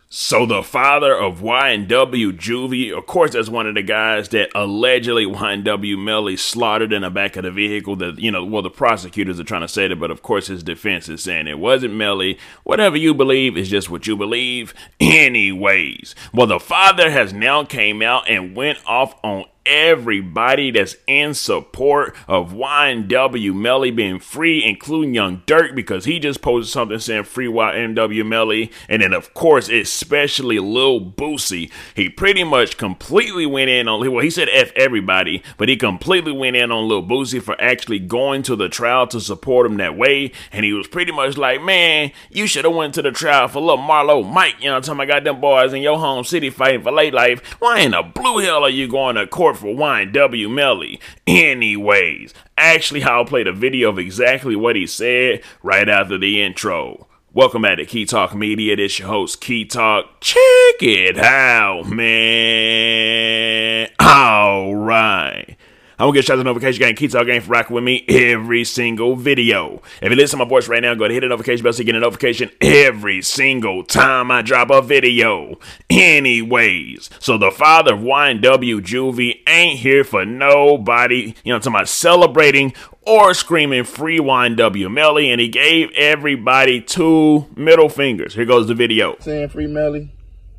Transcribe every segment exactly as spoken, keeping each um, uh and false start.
So the father of Y N W Juvie, of course, that's one of the guys that allegedly Y N W Melly slaughtered in the back of the vehicle. That, you know, well, the prosecutors are trying to say that, but of course his defense is saying it wasn't Melly. Whatever you believe is just what you believe. Anyways, well, the father has now came out and went off on everybody that's in support of Y N W Melly being free, including Young Durk, because he just posted something saying free Y N W Melly. And then, of course, especially Lil Boosie. He pretty much completely went in on, well, he said F everybody, but he completely went in on Lil Boosie for actually going to the trial to support him that way. And he was pretty much like, man, you should have went to the trial for Lil Marlo Mike. You know what I'm talking about? Got them boys in your home city fighting for late life. Why in the blue hell are you going to court for Y N W Melly? Anyways, actually, I'll play the video of exactly what he said right after the intro. Welcome back to Key Talk Media. This your host, Key Talk. Check it out, man. All right. I'm gonna get shout out to the notification gang, Key Talk Gang, for rocking with me every single video. If you listen to my voice right now, go ahead and hit the notification bell so you get a notification every single time I drop a video. Anyways, so the father of Y N W Juvie ain't here for nobody, you know, I'm talking about celebrating or screaming free Y N W Melly, and he gave everybody two middle fingers. Here goes the video. Saying free Melly,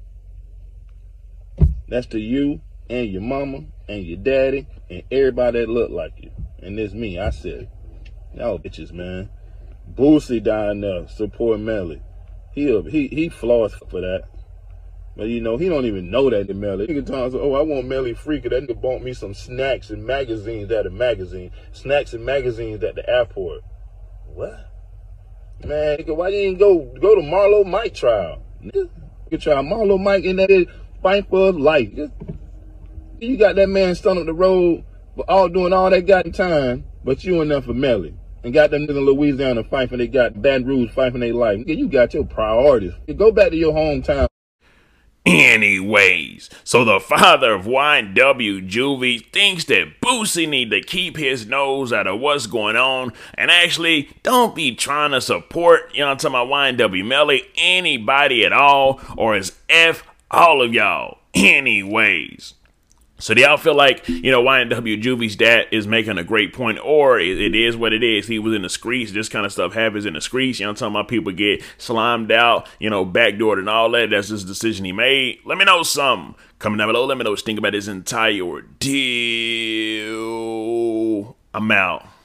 that's to you and your mama and your daddy and everybody that look like you. And it's me, I said it. Y'all bitches, man. Boosie down there support Melly. He he he flaws for that. But you know, he don't even know that the Melly. Nigga talking, oh, I want Melly free because that nigga bought me some snacks and magazines at the magazine. Snacks and magazines at the airport. What? Man, nigga, why you didn't go go to Marlo Mike trial? Nigga, you try Marlo Mike in that fight for his life. You got that man stuck up the road for all doing all that goddamn time, but you enough for Melly. And got them niggas in Louisiana fighting, they got Baton Rouge fighting their life. You got your priorities. Go back to your hometown. Anyways, so the father of Y N W Juvie thinks that Boosie need to keep his nose out of what's going on and actually don't be trying to support, you know, I'm talking about Y N W Melly, anybody at all, or is F all of y'all. Anyways. So do y'all feel like, you know, Y N W Juvie's dad is making a great point, or it, it is what it is? He was in the streets. This kind of stuff happens in the streets. You know what I'm talking about? People get slimed out, you know, backdoored and all that. That's just a decision he made. Let me know something. Comment down below. Let me know what you think about this entire ordeal. I'm out.